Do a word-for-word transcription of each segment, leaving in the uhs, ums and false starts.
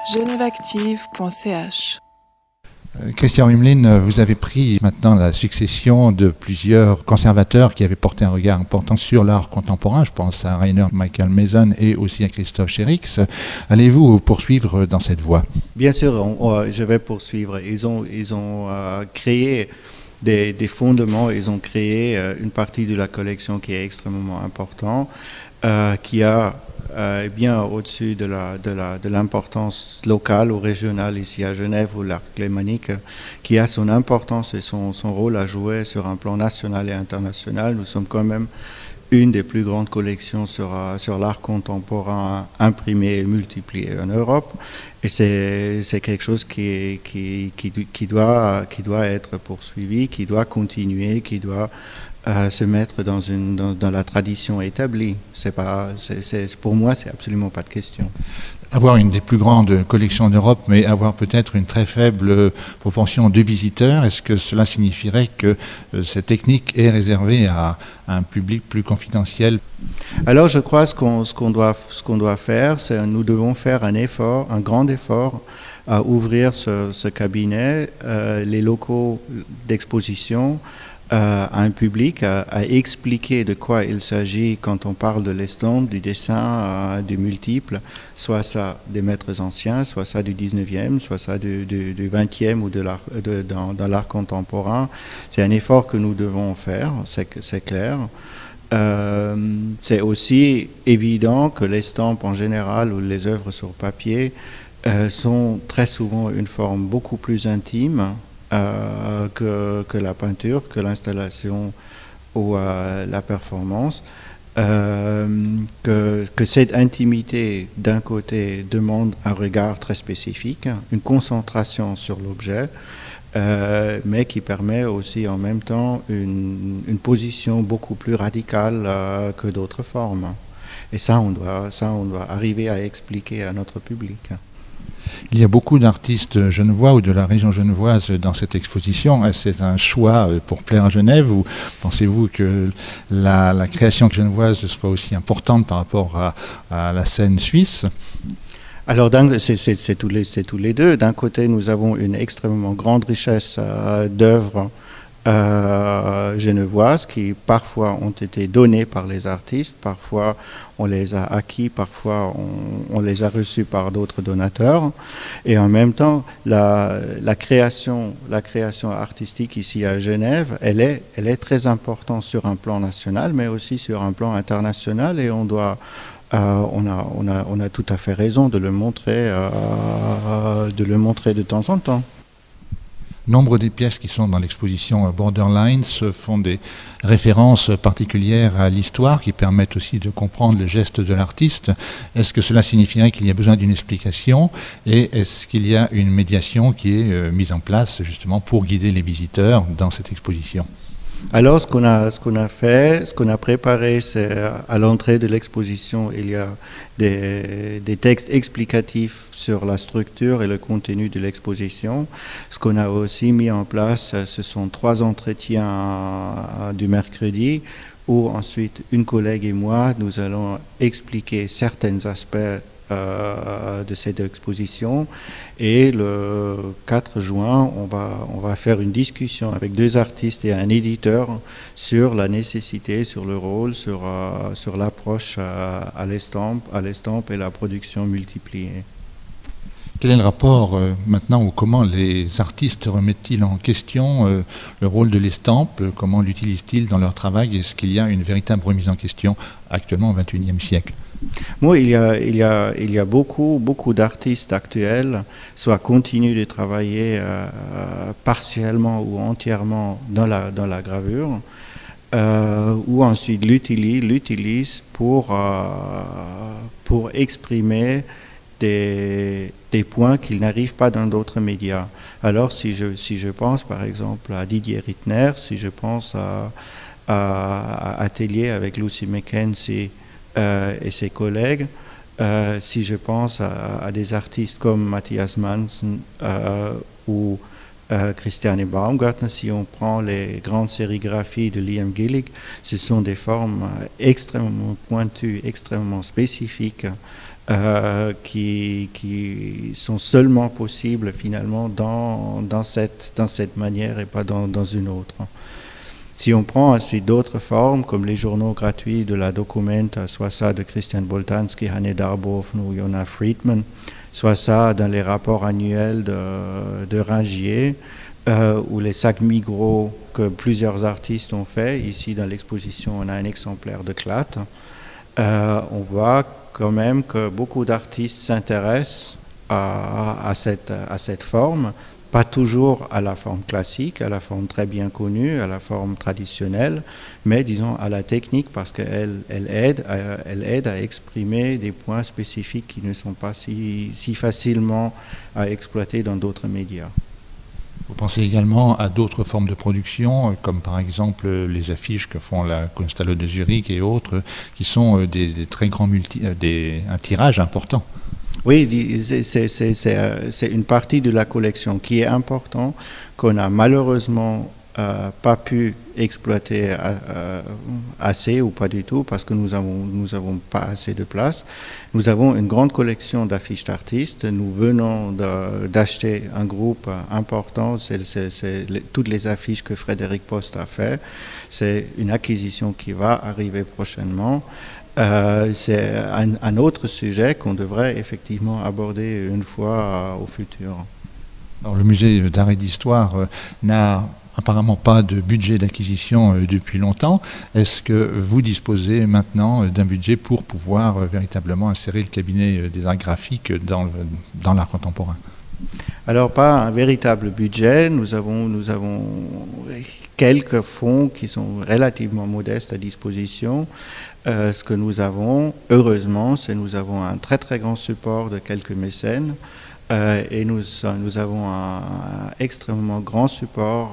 genèveactive point c h. Christian Hümlin, vous avez pris maintenant la succession de plusieurs conservateurs qui avaient porté un regard important sur l'art contemporain. Je pense à Rainer Michael Mason et aussi à Christoph Scherix. Allez-vous poursuivre dans cette voie? Bien sûr, on, on, je vais poursuivre. Ils ont, ils ont euh, créé des, des fondements, ils ont créé euh, une partie de la collection qui est extrêmement importante, euh, qui a Euh, bien au-dessus de, la, de, la, de l'importance locale ou régionale ici à Genève ou l'art lémanique, qui a son importance et son, son rôle à jouer sur un plan national et international. Nous sommes quand même une des plus grandes collections sur, sur l'art contemporain imprimé et multiplié en Europe. Et c'est, c'est quelque chose qui, qui, qui, qui, doit, qui doit être poursuivi, qui doit continuer, qui doit Euh, se mettre dans, une, dans, dans la tradition établie. C'est pas, c'est, c'est, pour moi, c'est absolument pas de question. Avoir une des plus grandes collections d'Europe, mais avoir peut-être une très faible proportion de visiteurs, est-ce que cela signifierait que euh, cette technique est réservée à, à un public plus confidentiel? Alors, je crois ce qu'on, ce qu'on doit, ce qu'on doit faire, c'est nous devons faire un effort, un grand effort, à ouvrir ce, ce cabinet, euh, les locaux d'exposition, Euh, à un public, à, à expliquer de quoi il s'agit quand on parle de l'estampe, du dessin, euh, du multiple, soit ça des maîtres anciens, soit ça du dix-neuvième, soit ça du, du, du vingtième ou de l'art, de, dans, dans l'art contemporain. C'est un effort que nous devons faire, c'est, c'est clair. Euh, c'est aussi évident que l'estampe en général ou les œuvres sur papier euh, sont très souvent une forme beaucoup plus intime Euh, que, que la peinture, que l'installation ou euh, la performance, euh, que, que cette intimité d'un côté demande un regard très spécifique, une concentration sur l'objet, euh, mais qui permet aussi en même temps une, une position beaucoup plus radicale euh, que d'autres formes. Et ça on, doit, ça, on doit arriver à expliquer à notre public. Il y a beaucoup d'artistes genevois ou de la région genevoise dans cette exposition. C'est un choix pour plaire à Genève, ou pensez-vous que la, la création genevoise soit aussi importante par rapport à, à la scène suisse? Alors, c'est, c'est, c'est, tous les, c'est tous les deux. D'un côté, nous avons une extrêmement grande richesse euh, d'œuvres Euh, genevoises qui parfois ont été données par les artistes, parfois on les a acquis, parfois on, on les a reçus par d'autres donateurs. Et en même temps, la, la, création, la création artistique ici à Genève, elle est, elle est très importante sur un plan national, mais aussi sur un plan international, et on doit Euh, on, a, on, a, on a tout à fait raison de le montrer, euh, de le montrer de temps en temps. Nombre des pièces qui sont dans l'exposition Borderlines font des références particulières à l'histoire qui permettent aussi de comprendre le geste de l'artiste. Est-ce que cela signifierait qu'il y a besoin d'une explication, et est-ce qu'il y a une médiation qui est euh, mise en place justement pour guider les visiteurs dans cette exposition? Alors, ce qu'on a, ce qu'on a fait, ce qu'on a préparé, c'est à l'entrée de l'exposition, il y a des, des textes explicatifs sur la structure et le contenu de l'exposition. Ce qu'on a aussi mis en place, ce sont trois entretiens du mercredi, où ensuite une collègue et moi, nous allons expliquer certains aspects Euh, de cette exposition, et le quatre juin on va, on va faire une discussion avec deux artistes et un éditeur sur la nécessité, sur le rôle, sur, euh, sur l'approche euh, à l'estampe, à l'estampe et la production multipliée. Quel est le rapport euh, maintenant, ou comment les artistes remettent-ils en question euh, le rôle de l'estampe? Comment l'utilisent-ils dans leur travail? Est-ce qu'il y a une véritable remise en question actuellement au vingt et unième siècle? Moi, il y a, il y a, il y a beaucoup, beaucoup d'artistes actuels, soit continuent de travailler euh, partiellement ou entièrement dans la, dans la gravure, euh, ou ensuite l'utilisent, l'utilisent pour, euh, pour exprimer des, des points qu'ils n'arrivent pas dans d'autres médias. Alors, si je, si je pense par exemple à Didier Rittner, si je pense à, à, à Atelier avec Lucy Mackenzie, Euh, et ses collègues, euh, si je pense à, à des artistes comme Matthias Manson euh, ou euh, Christiane Baumgartner. Si on prend les grandes sérigraphies de Liam Gillig, ce sont des formes extrêmement pointues, extrêmement spécifiques, euh, qui, qui sont seulement possibles finalement dans, dans, cette, dans cette manière et pas dans, dans une autre. Si on prend ensuite d'autres formes, comme les journaux gratuits de la Documenta, soit ça de Christian Boltanski, Hanne Darboven ou Jonna Friedman, soit ça dans les rapports annuels de, de Ringier, euh, ou les sacs Migros que plusieurs artistes ont fait. Ici, dans l'exposition, on a un exemplaire de Klatt. Euh, on voit quand même que beaucoup d'artistes s'intéressent à, à, cette, à cette forme, pas toujours à la forme classique, à la forme très bien connue, à la forme traditionnelle, mais disons à la technique parce qu'elle elle aide, à, elle aide à exprimer des points spécifiques qui ne sont pas si, si facilement à exploiter dans d'autres médias. Vous pensez également à d'autres formes de production, comme par exemple les affiches que font la Kunsthalle de Zurich et autres, qui sont des, des très grands multi, des, un tirage important. Oui, c'est une partie de la collection qui est importante, qu'on a malheureusement euh, pas pu exploiter euh, assez ou pas du tout, parce que nous avons, nous avons pas assez de place. Nous avons une grande collection d'affiches d'artistes. Nous venons d'acheter un groupe important. C'est les, toutes les affiches que Frédéric Post a fait. C'est une acquisition qui va arriver prochainement. Euh, c'est un, un autre sujet qu'on devrait effectivement aborder une fois euh, au futur. Alors, le musée d'art et d'histoire euh, n'a apparemment pas de budget d'acquisition euh, depuis longtemps. Est-ce que vous disposez maintenant euh, d'un budget pour pouvoir euh, véritablement insérer le cabinet euh, des arts graphiques dans, le, dans l'art contemporain? Alors, pas un véritable budget. Nous avons, nous avons quelques fonds qui sont relativement modestes à disposition. Euh, ce que nous avons, heureusement, c'est nous avons un très très grand support de quelques mécènes euh, et nous, nous avons un, un extrêmement grand support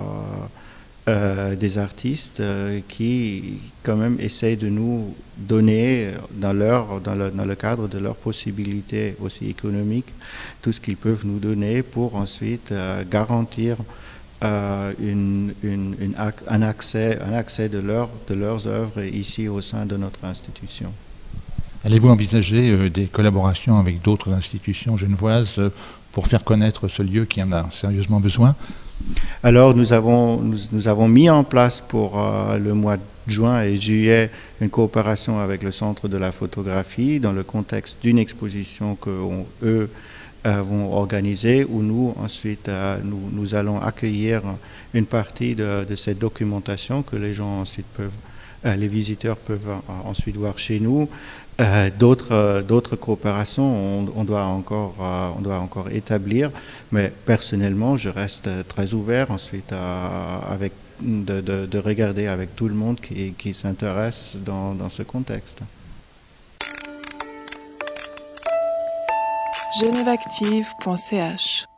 euh, euh, des artistes euh, qui quand même essayent de nous donner dans, leur, dans, le, dans le cadre de leurs possibilités aussi économiques tout ce qu'ils peuvent nous donner pour ensuite euh, garantir Euh, une, une, une, un accès, un accès de, leur, de leurs œuvres ici au sein de notre institution. Allez-vous envisager euh, des collaborations avec d'autres institutions genevoises euh, pour faire connaître ce lieu qui en a sérieusement besoin? Alors nous avons, nous, nous avons mis en place pour euh, le mois de juin et juillet une coopération avec le Centre de la photographie dans le contexte d'une exposition qu'eux vont organiser, où nous ensuite euh, nous, nous allons accueillir une partie de, de cette documentation que les gens ensuite peuvent, euh, les visiteurs peuvent euh, ensuite voir chez nous. Euh, d'autres euh, d'autres coopérations on, on doit encore euh, on doit encore établir, mais personnellement je reste très ouvert ensuite à, avec de, de, de regarder avec tout le monde qui, qui s'intéresse dans, dans ce contexte. genève active point c h